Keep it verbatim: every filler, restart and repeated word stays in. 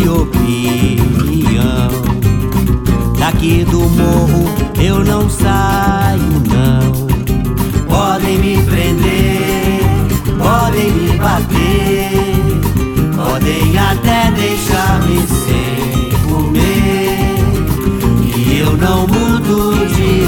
opinião. Daqui do morro eu não saio não. Podem me prender, podem me bater, podem até deixar-me sem comer, e eu não mudo de